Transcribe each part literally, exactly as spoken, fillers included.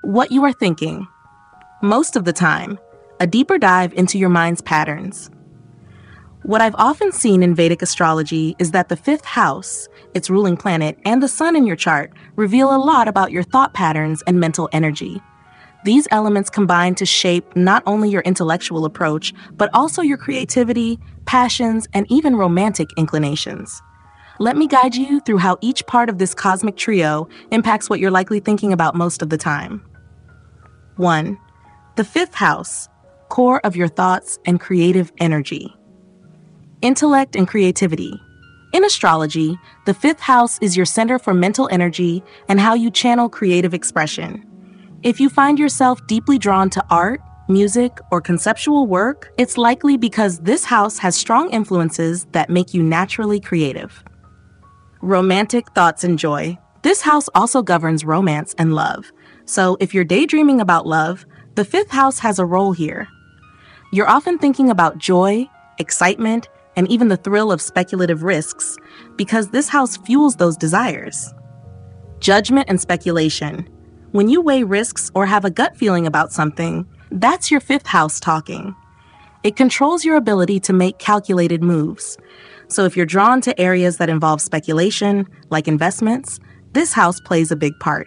What you are thinking. Most of the time, a deeper dive into your mind's patterns. What I've often seen in Vedic astrology is that the fifth house, its ruling planet, and the sun in your chart reveal a lot about your thought patterns and mental energy. These elements combine to shape not only your intellectual approach, but also your creativity, passions, and even romantic inclinations. Let me guide you through how each part of this cosmic trio impacts what you're likely thinking about most of the time. one. The fifth house, core of your thoughts and creative energy. Intellect and creativity. In astrology, the fifth house is your center for mental energy and how you channel creative expression. If you find yourself deeply drawn to art, music, or conceptual work, it's likely because this house has strong influences that make you naturally creative. Romantic thoughts and joy. This house also governs romance and love. So if you're daydreaming about love, the fifth house has a role here. You're often thinking about joy, excitement, and even the thrill of speculative risks because this house fuels those desires. Judgment and speculation. When you weigh risks or have a gut feeling about something, that's your fifth house talking. It controls your ability to make calculated moves. So if you're drawn to areas that involve speculation, like investments, this house plays a big part.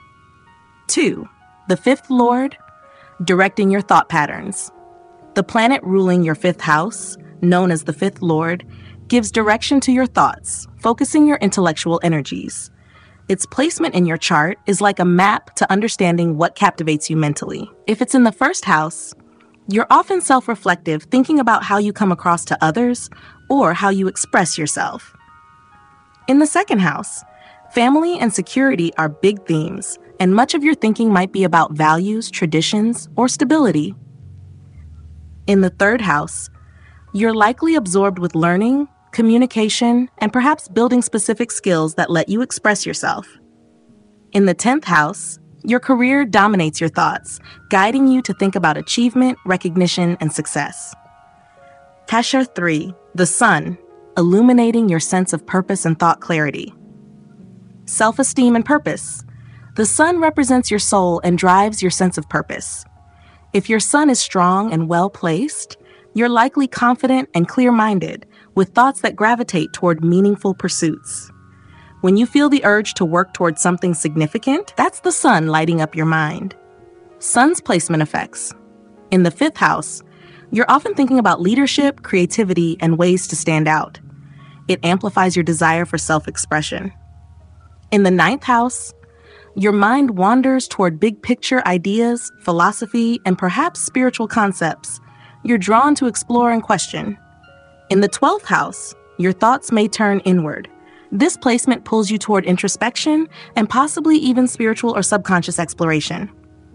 two. The fifth lord, directing your thought patterns. The planet ruling your fifth house, known as the fifth lord, gives direction to your thoughts, focusing your intellectual energies. Its placement in your chart is like a map to understanding what captivates you mentally. If it's in the first house, you're often self-reflective, thinking about how you come across to others or how you express yourself. In the second house, family and security are big themes, and much of your thinking might be about values, traditions, or stability. In the third house, you're likely absorbed with learning, communication, and perhaps building specific skills that let you express yourself. In the tenth house, your career dominates your thoughts, guiding you to think about achievement, recognition, and success. Kashar three, the sun, illuminating your sense of purpose and thought clarity. Self-esteem and purpose. The sun represents your soul and drives your sense of purpose. If your sun is strong and well-placed, you're likely confident and clear-minded, with thoughts that gravitate toward meaningful pursuits. When you feel the urge to work toward something significant, that's the sun lighting up your mind. Sun's placement effects. In the fifth house, you're often thinking about leadership, creativity, and ways to stand out. It amplifies your desire for self-expression. In the ninth house, your mind wanders toward big-picture ideas, philosophy, and perhaps spiritual concepts. You're drawn to explore and question. In the twelfth house, your thoughts may turn inward. This placement pulls you toward introspection and possibly even spiritual or subconscious exploration.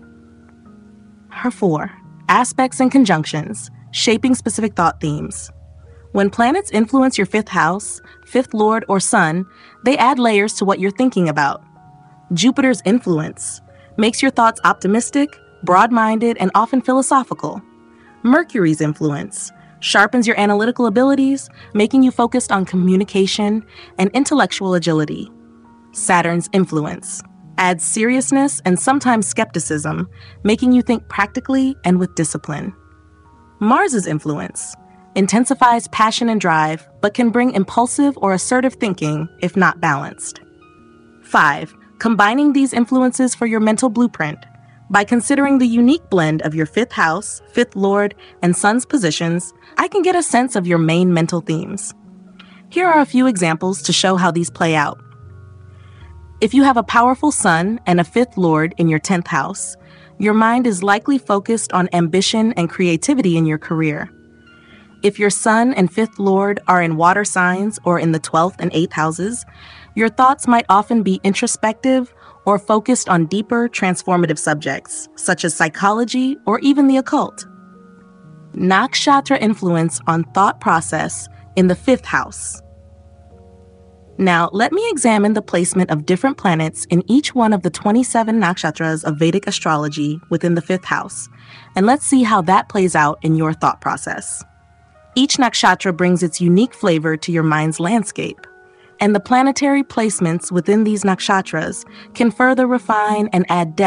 four. Aspects and conjunctions, shaping specific thought themes. When planets influence your fifth house, fifth lord, or sun, they add layers to what you're thinking about. Jupiter's influence makes your thoughts optimistic, broad-minded, and often philosophical. Mercury's influence sharpens your analytical abilities, making you focused on communication and intellectual agility. Saturn's influence adds seriousness and sometimes skepticism, making you think practically and with discipline. Mars's influence intensifies passion and drive, but can bring impulsive or assertive thinking if not balanced. five. Combining these influences for your mental blueprint. By considering the unique blend of your fifth house, fifth lord, and sun's positions, I can get a sense of your main mental themes. Here are a few examples to show how these play out. If you have a powerful sun and a fifth lord in your tenth house, your mind is likely focused on ambition and creativity in your career. If your sun and fifth lord are in water signs or in the twelfth and eighth houses, your thoughts might often be introspective or focused on deeper, transformative subjects, such as psychology or even the occult. Nakshatra influence on thought process in the fifth house. Now, let me examine the placement of different planets in each one of the twenty-seven nakshatras of Vedic astrology within the fifth house, and let's see how that plays out in your thought process. Each nakshatra brings its unique flavor to your mind's landscape, and the planetary placements within these nakshatras can further refine and add depth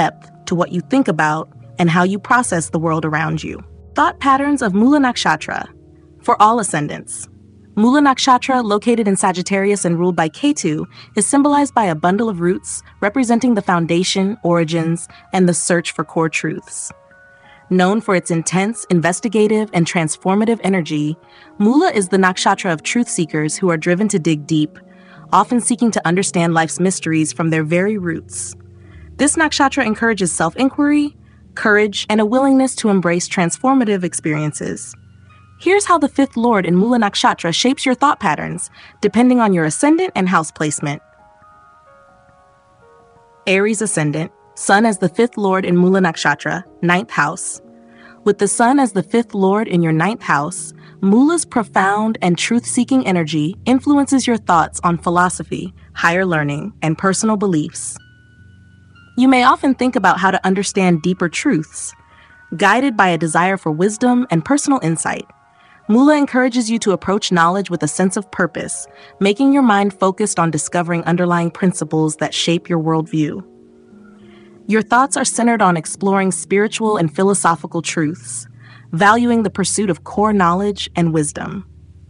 to what you think about and how you process the world around you. Thought patterns of Mula Nakshatra for all ascendants. Mula Nakshatra, located in Sagittarius and ruled by Ketu, is symbolized by a bundle of roots representing the foundation, origins, and the search for core truths. Known for its intense, investigative, and transformative energy, Mula is the nakshatra of truth seekers who are driven to dig deep, often seeking to understand life's mysteries from their very roots. This nakshatra encourages self-inquiry, courage, and a willingness to embrace transformative experiences. Here's how the fifth lord in Mula Nakshatra shapes your thought patterns, depending on your ascendant and house placement. Aries ascendant, Sun as the fifth lord in Mula Nakshatra, ninth house. With the Sun as the fifth lord in your ninth house, Mula's profound and truth-seeking energy influences your thoughts on philosophy, higher learning, and personal beliefs. You may often think about how to understand deeper truths. Guided by a desire for wisdom and personal insight, Mula encourages you to approach knowledge with a sense of purpose, making your mind focused on discovering underlying principles that shape your worldview. Your thoughts are centered on exploring spiritual and philosophical truths, valuing the pursuit of core knowledge and wisdom.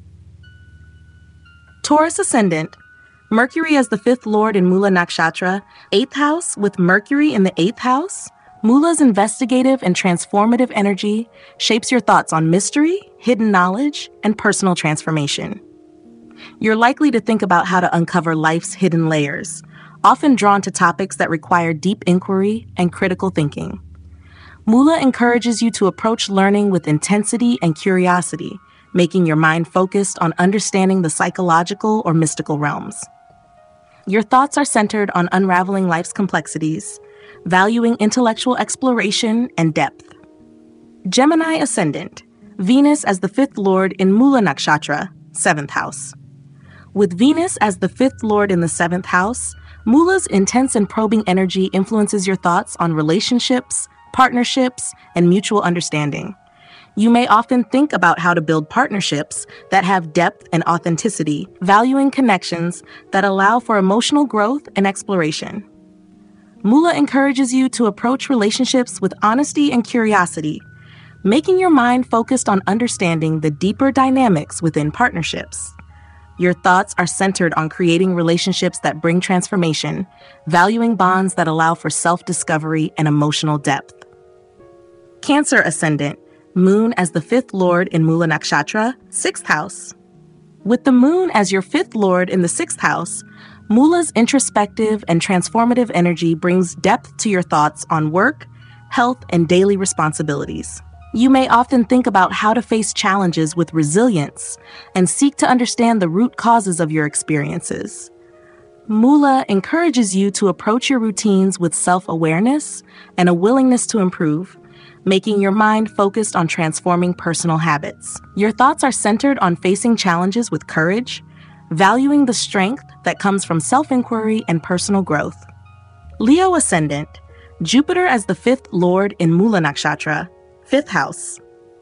Taurus ascendant, Mercury as the fifth lord in Mula Nakshatra, eighth house. With Mercury in the eighth house, Mula's investigative and transformative energy shapes your thoughts on mystery, hidden knowledge, and personal transformation. You're likely to think about how to uncover life's hidden layers, often drawn to topics that require deep inquiry and critical thinking. Mula encourages you to approach learning with intensity and curiosity, making your mind focused on understanding the psychological or mystical realms. Your thoughts are centered on unraveling life's complexities, valuing intellectual exploration and depth. Gemini ascendant, Venus as the fifth lord in Mula Nakshatra, seventh house. With Venus as the fifth lord in the seventh house, Mula's intense and probing energy influences your thoughts on relationships, partnerships, and mutual understanding. You may often think about how to build partnerships that have depth and authenticity, valuing connections that allow for emotional growth and exploration. Mula encourages you to approach relationships with honesty and curiosity, making your mind focused on understanding the deeper dynamics within partnerships. Your thoughts are centered on creating relationships that bring transformation, valuing bonds that allow for self-discovery and emotional depth. Cancer ascendant, Moon as the fifth lord in Mula Nakshatra, sixth house. With the Moon as your fifth lord in the sixth house, Mula's introspective and transformative energy brings depth to your thoughts on work, health, and daily responsibilities. You may often think about how to face challenges with resilience and seek to understand the root causes of your experiences. Mula encourages you to approach your routines with self-awareness and a willingness to improve, making your mind focused on transforming personal habits. Your thoughts are centered on facing challenges with courage, valuing the strength that comes from self-inquiry and personal growth. Leo ascendant, Jupiter as the fifth lord in Mula Nakshatra, fifth house.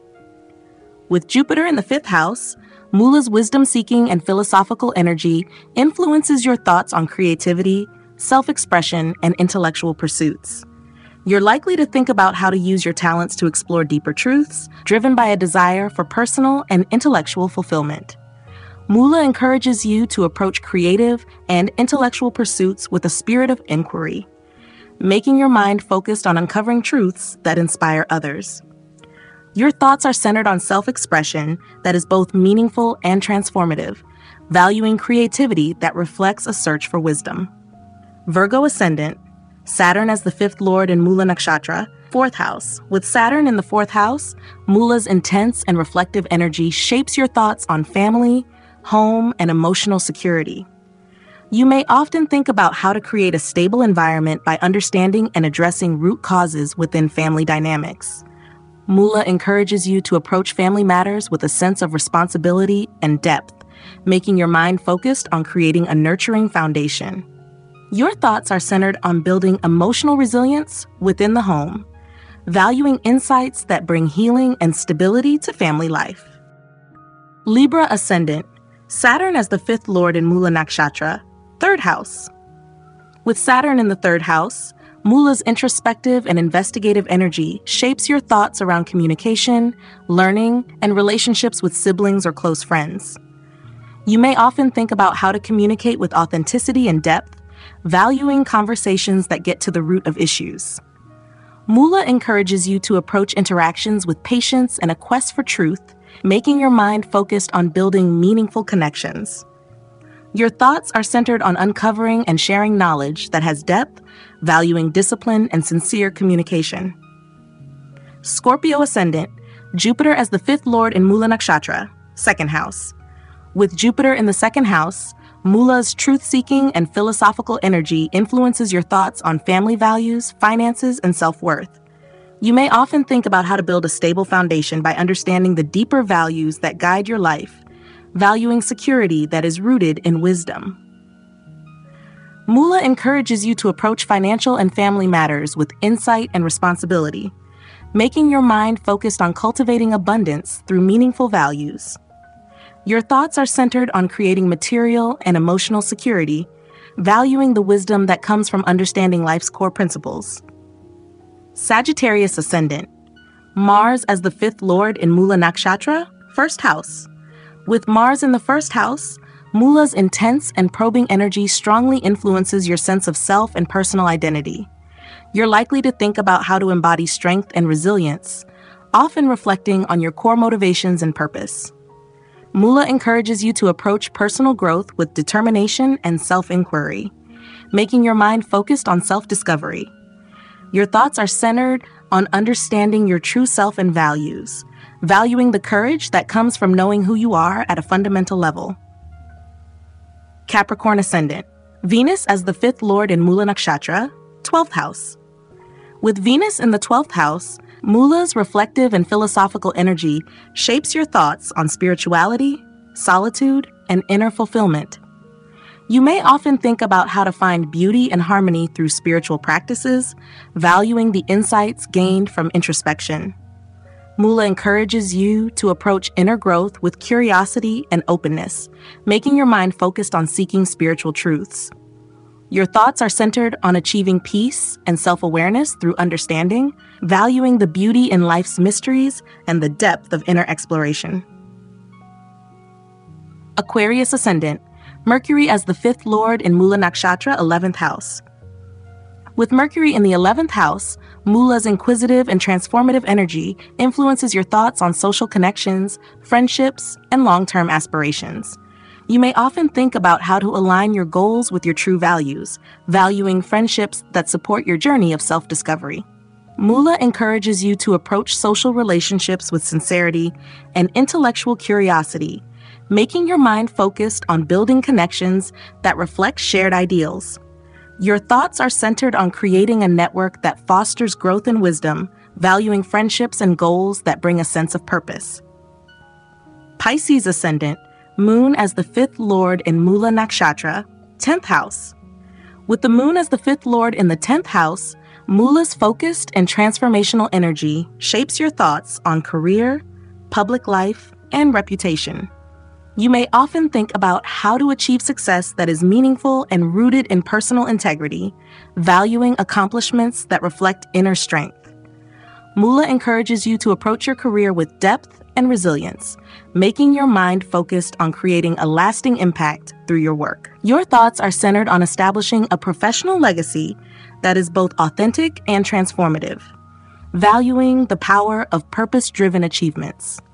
With Jupiter in the fifth house, Mula's wisdom-seeking and philosophical energy influences your thoughts on creativity, self-expression, and intellectual pursuits. You're likely to think about how to use your talents to explore deeper truths, driven by a desire for personal and intellectual fulfillment. Mula encourages you to approach creative and intellectual pursuits with a spirit of inquiry, making your mind focused on uncovering truths that inspire others. Your thoughts are centered on self-expression that is both meaningful and transformative, valuing creativity that reflects a search for wisdom. Virgo ascendant, Saturn as the fifth lord in Mula Nakshatra, fourth house. With Saturn in the fourth house, Mula's intense and reflective energy shapes your thoughts on family, home, and emotional security. You may often think about how to create a stable environment by understanding and addressing root causes within family dynamics. Mula encourages you to approach family matters with a sense of responsibility and depth, making your mind focused on creating a nurturing foundation. Your thoughts are centered on building emotional resilience within the home, valuing insights that bring healing and stability to family life. Libra ascendant, Saturn as the fifth lord in Mula Nakshatra, third house. With Saturn in the third house, Moola's introspective and investigative energy shapes your thoughts around communication, learning, and relationships with siblings or close friends. You may often think about how to communicate with authenticity and depth, valuing conversations that get to the root of issues. Moola encourages you to approach interactions with patience and a quest for truth, making your mind focused on building meaningful connections. Your thoughts are centered on uncovering and sharing knowledge that has depth, valuing discipline and sincere communication. Scorpio Ascendant, Jupiter as the fifth lord in Moola Nakshatra, second house. With Jupiter in the second house, Moola's truth-seeking and philosophical energy influences your thoughts on family values, finances, and self-worth. You may often think about how to build a stable foundation by understanding the deeper values that guide your life, valuing security that is rooted in wisdom. Moola encourages you to approach financial and family matters with insight and responsibility, making your mind focused on cultivating abundance through meaningful values. Your thoughts are centered on creating material and emotional security, valuing the wisdom that comes from understanding life's core principles. Sagittarius Ascendant, Mars as the fifth lord in Moola Nakshatra, first house. With Mars in the first house, Moola's intense and probing energy strongly influences your sense of self and personal identity. You're likely to think about how to embody strength and resilience, often reflecting on your core motivations and purpose. Moola encourages you to approach personal growth with determination and self-inquiry, making your mind focused on self-discovery. Your thoughts are centered on understanding your true self and values, valuing the courage that comes from knowing who you are at a fundamental level. Capricorn Ascendant, Venus as the fifth lord in Moola Nakshatra, twelfth house. With Venus in the twelfth house, Moola's reflective and philosophical energy shapes your thoughts on spirituality, solitude, and inner fulfillment. You may often think about how to find beauty and harmony through spiritual practices, valuing the insights gained from introspection. Moola encourages you to approach inner growth with curiosity and openness, making your mind focused on seeking spiritual truths. Your thoughts are centered on achieving peace and self-awareness through understanding, valuing the beauty in life's mysteries and the depth of inner exploration. Aquarius Ascendant, Mercury as the fifth lord in Moola Nakshatra, eleventh house. With Mercury in the eleventh house, Moola's inquisitive and transformative energy influences your thoughts on social connections, friendships, and long-term aspirations. You may often think about how to align your goals with your true values, valuing friendships that support your journey of self-discovery. Moola encourages you to approach social relationships with sincerity and intellectual curiosity, making your mind focused on building connections that reflect shared ideals. Your thoughts are centered on creating a network that fosters growth and wisdom, valuing friendships and goals that bring a sense of purpose. Pisces Ascendant, Moon as the fifth lord in Moola Nakshatra, tenth house. With the moon as the fifth lord in the tenth house, Moola's focused and transformational energy shapes your thoughts on career, public life, and reputation. You may often think about how to achieve success that is meaningful and rooted in personal integrity, valuing accomplishments that reflect inner strength. Moola encourages you to approach your career with depth and resilience, making your mind focused on creating a lasting impact through your work. Your thoughts are centered on establishing a professional legacy that is both authentic and transformative, valuing the power of purpose-driven achievements.